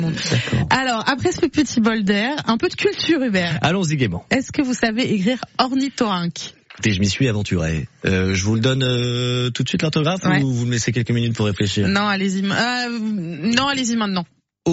D'accord. Alors, après ce petit bol d'air, un peu de culture, Hubert. Allons-y gaiement. Est-ce que vous savez écrire ornithorynque? Écoutez, je m'y suis aventuré. Je vous le donne tout de suite l'orthographe ou vous me laissez quelques minutes pour réfléchir? Non, allez-y. Non, allez-y maintenant.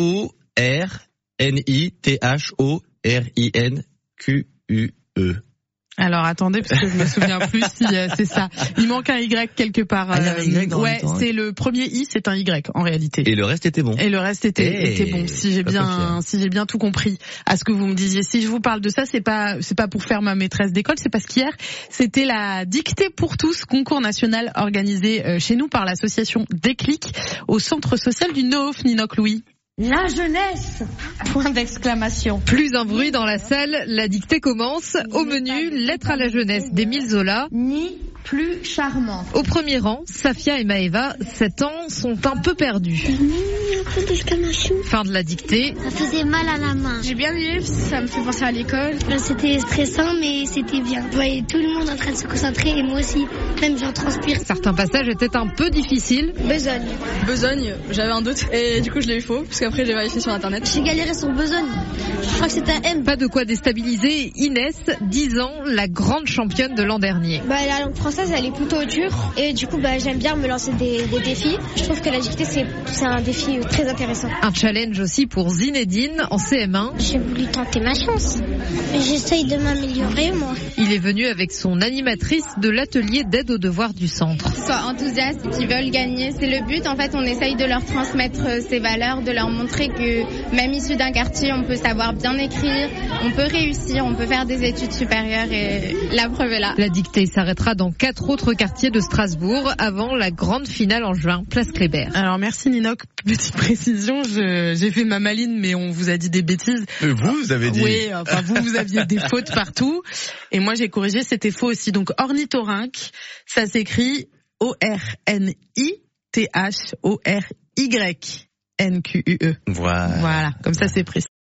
O-R-N-I-T-H-O-R-I-N-Q-U-E. Alors attendez, parce que je me souviens plus si c'est ça. Il manque un Y quelque part. Il y a un Y dans ouais, c'est le premier I, c'est un Y en réalité. Et le reste était bon. Et le reste était bon. Si j'ai bien tout compris à ce que vous me disiez. Si je vous parle de ça, c'est pas pour faire ma maîtresse d'école, c'est parce qu'hier c'était la dictée pour tous, concours national organisé chez nous par l'association Déclic au centre social du Noof, Ninoc Louis. La jeunesse! Point d'exclamation. Plus un bruit dans la salle, la dictée commence. Au menu, lettre à la jeunesse d'Émile Zola. Ni plus charmant. Au premier rang, Safia et Maëva, 7 ans, sont un peu perdus. Point d'exclamation. Fin de la dictée. Ça faisait mal à la main. J'ai bien aimé, ça me fait penser à l'école. C'était stressant, mais c'était bien. Je voyais tout le monde en train de se concentrer et moi aussi, même j'en transpire. Certains passages étaient un peu difficiles. Besogne, j'avais un doute et du coup je l'ai eu faux, parce qu'après j'ai vérifié sur internet. J'ai galéré sur besogne. Je crois que c'était un M. Pas de quoi déstabiliser Inès, 10 ans, la grande championne de l'an dernier. La langue française, elle est plutôt dure et du coup j'aime bien me lancer des défis. Je trouve que la dictée c'est un défi très intéressant. Un challenge aussi pour Zinedine en CM1. J'ai voulu tenter ma chance. J'essaye de m'améliorer, moi. Il est venu avec son animatrice de l'atelier d'aide aux devoirs du centre. Qu'ils soient enthousiastes, qu'ils veulent gagner, c'est le but. En fait, on essaye de leur transmettre ces valeurs, de leur montrer que même issu d'un quartier, on peut savoir bien écrire, on peut réussir, on peut faire des études supérieures et la preuve est là. La dictée s'arrêtera dans 4 autres quartiers de Strasbourg avant la grande finale en juin, place Kléber. Alors merci Ninoc, petite précision, j'ai fait ma maline mais on vous a dit des bêtises. Vous avez dit? Oui, enfin vous aviez des fautes partout et moi j'ai corrigé, c'était faux aussi. Donc ornithorynque, ça s'écrit O-R-N-I-T-H-O-R-Y-N-Q-U-E. Voilà. Voilà, comme ça c'est précis.